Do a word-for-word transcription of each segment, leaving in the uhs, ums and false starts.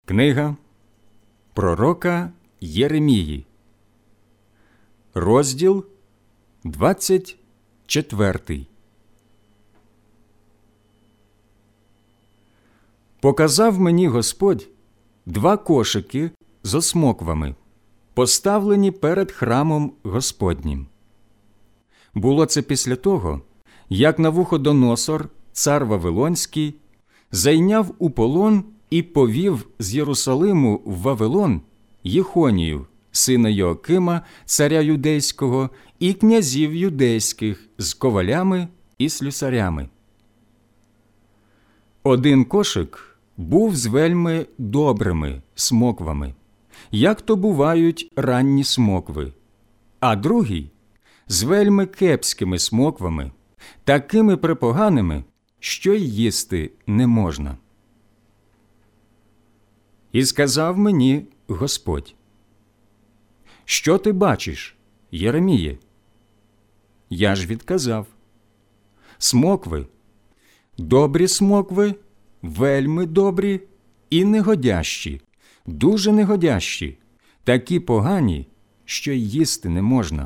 Книга пророка Єремії, розділ двадцять четвертий. Показав мені Господь два кошики з осмоквами, поставлені перед храмом Господнім. Було це після того, як Навуходоносор, цар Вавилонський, зайняв у полон і повів з Єрусалиму в Вавилон Єхонію, сина Йоакима, царя юдейського, і князів юдейських з ковалями і слюсарями. Один кошик був з вельми добрими смоквами, як то бувають ранні смокви, а другий – з вельми кепськими смоквами, такими препоганими, що й їсти не можна. І сказав мені Господь: «Що ти бачиш, Єреміє?» Я ж відказав: «Смокви, добрі смокви, вельми добрі і негодящі, дуже негодящі, такі погані, що й їсти не можна».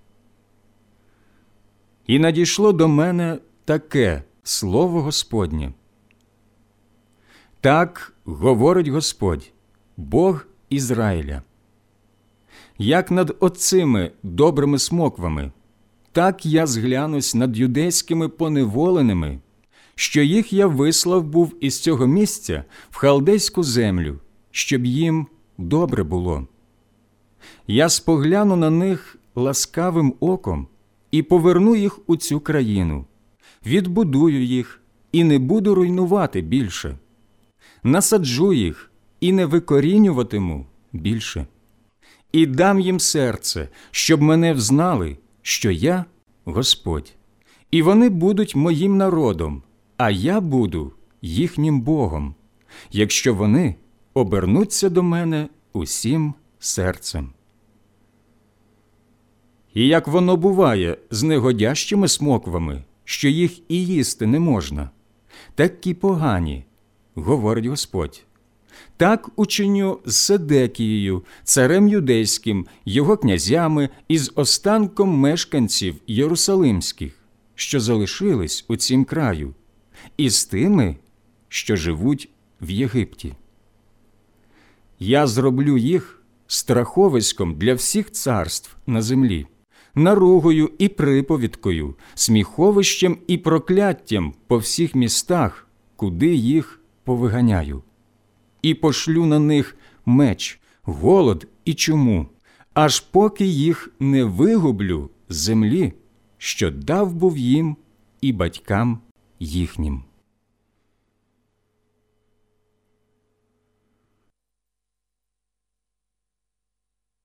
І надійшло до мене таке слово Господнє: «Так говорить Господь, Бог Ізраїля: як над оцими добрими смоквами, так я зглянусь над юдейськими поневоленими, що їх я вислав був із цього місця в халдейську землю, щоб їм добре було. Я спогляну на них ласкавим оком і поверну їх у цю країну, відбудую їх і не буду руйнувати більше, насаджу їх і не викорінюватиму більше, і дам їм серце, щоб мене взнали, що я Господь, і вони будуть моїм народом, а я буду їхнім Богом, якщо вони обернуться до мене усім серцем». І як воно буває з негодящими смоквами, що їх і їсти не можна, такі погані, говорить Господь, так учиню з Седекією, царем юдейським, його князями і з останком мешканців єрусалимських, що залишились у цім краю, і з тими, що живуть в Єгипті. Я зроблю їх страховиськом для всіх царств на землі, наругою і приповідкою, сміховищем і прокляттям по всіх містах, куди їх повиганяю. І пошлю на них меч, голод і чуму, аж поки їх не вигублю з землі, що дав був їм і батькам їхнім».